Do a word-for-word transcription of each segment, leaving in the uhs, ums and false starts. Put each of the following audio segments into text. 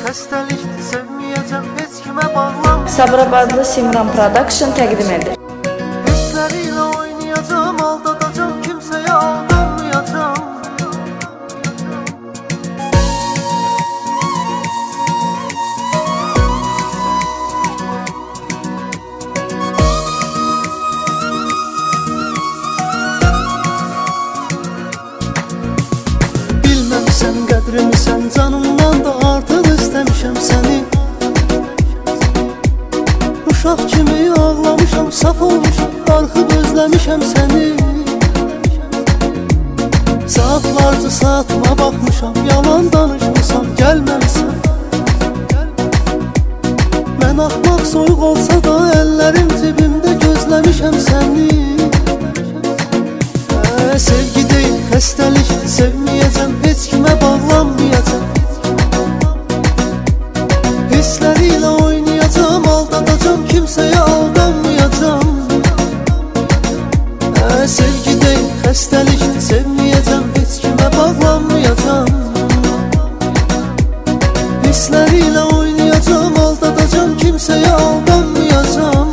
xəstəlikdir, sevməyəcəm, heç kimə bağlanmayacam. Sabirabadlı Simran Production təqdim edir. Hisslərilə oynayacam, aldadacam, kimsəyə aldanmayacam. Bilməmişsən qədrimi, sən canımdan da artıq istəmişəm səni. Uşaq kimi ağlamışam, saf olmuşam, darxıb özləmişəm səni. Saatlarca saatıma baxmışam, yalan danışmışam, gəlməmişsən. Mən axmaq soyuq olsa da əllərim cibimdə gözləmişəm səni. Hə, sevgi deyil, xəstəlikdir, sevməyəcəm, heç kimə bağlanmayacam. Hisslərilə oynayacam, aldadacam, kimsəyə aldanmayacam. Hə, sevgi deyil, xəstəlikdir, sevməyəcəm, heç kimə bağlanmayacam. Hisslərilə oynayacam, aldadacam, kimsəyə aldanmayacam.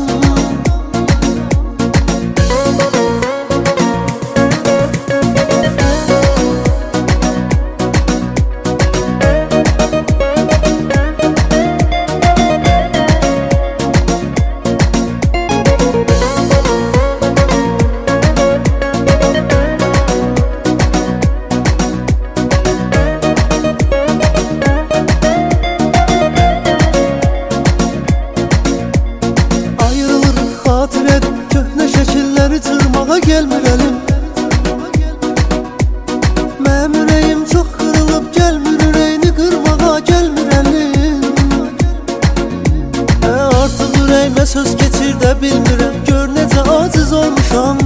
Gəlmir əlim, mənim ürəyim çox qırılıb, gəlmir ürəyini qırmağa, gəlmir əlim. Hə, artıq ürəyimə söz keçir də bilmirəm, gör necə aciz olmuşam.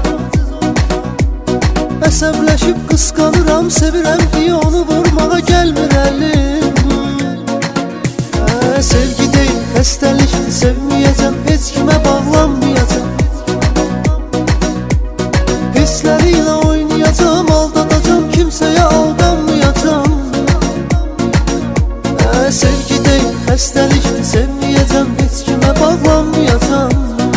Əsəbləşib qısqanıram, sevirəm ki onu vurmağa, gəlmir əlim. Hə, sevgi deyil, xəstəlikdir, sevməyəcəm, heç kimə bağlanmayacam. Hisslərilə oynayacam, aldadacam, kimsəyə aldanmayacam. Hə, sevgi deyil, xəstəlikdir, sevməyəcəm, heç kimə bağlanmayacam.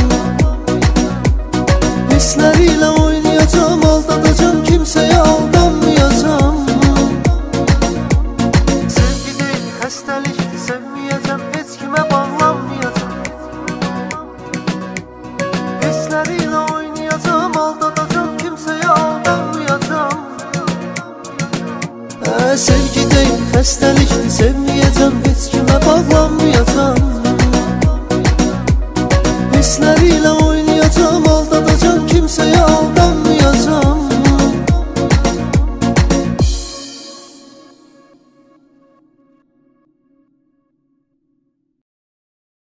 Hisslərilə oynayacam, aldadacam, kimsəyə aldanmayacam. Sevgi deyil, xəstəlikdir, sevməyəcəm, heç kimə bağlanmayacam. Hisslərilə oynayacam, aldadacam, kimsəyə aldanmayacam. Hə, sevgi deyil, xəstəlikdir, sevməyəcəm, heç kimə bağlanmayacam. Hisslərilə